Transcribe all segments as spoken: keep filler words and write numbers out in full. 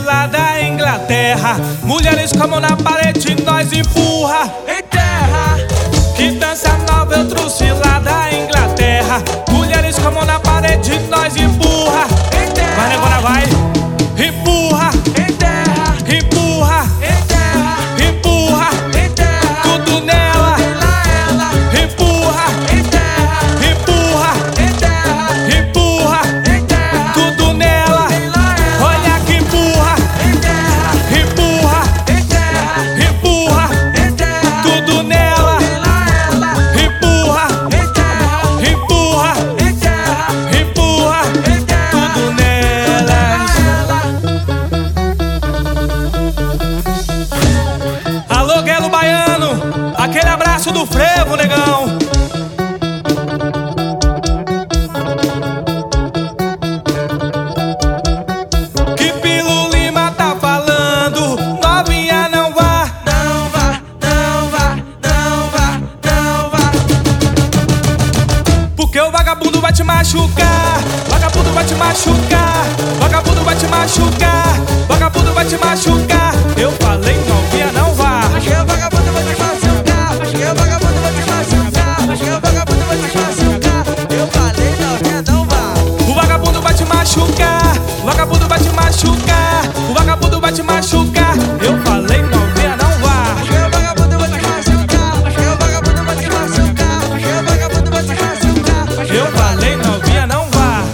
lá da Inglaterra. Mulheres como na parede nós empurra em terra. Que dança nova eu trouxe lá da Inglaterra. Mulheres como na parede nós empurra em terra. Vai, agora vai. Empurra em terra. Empurra em terra. Empurra em terra. Tudo nela. Empurra em terra. Empurra em terra. Empurra em terra. Tudo nela. Olha que empurra em terra. Empurra em terra. Empurra em terra. Tudo nela. Empurra em terra. Empurra em terra. Empurra em terra. Tudo nela. Alô, Guelo Baiano, aquele abraço do frevo, negão. Que Pilo Lima tá falando, novinha não vá. Não vá, não vá, não vá, não vá. Porque o vagabundo vai te machucar. Vagabundo vai te machucar. Vagabundo vai te machucar. Vagabundo vai te machucar. Eu falei, novinha não vá. Acho que o vagabundo vai te machucar. Acho que o vagabundo vai te machucar. Acho que o vagabundo vai te machucar. Eu falei, novinha, não vá. O vagabundo vai te machucar. O vagabundo vai te machucar. O vagabundo vai te machucar. Eu falei, novinha não vá. Acho que o vagabundo vai te machucar. Acho que o vagabundo vai te machucar. Acho que o vagabundo vai te machucar. Eu falei, novinha não vá.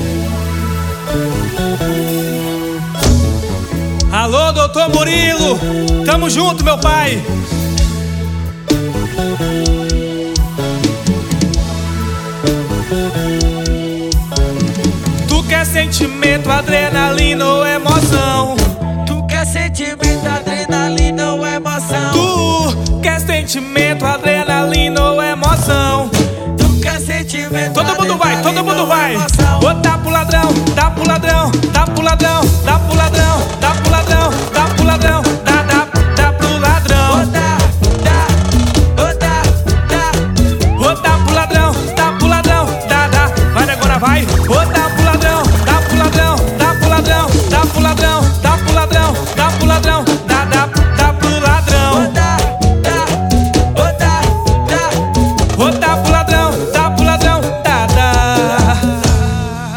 Alô, doutor Murilo, tamo junto, meu pai. Tu quer sentimento, adrenalina ou emoção? Tu quer sentimento?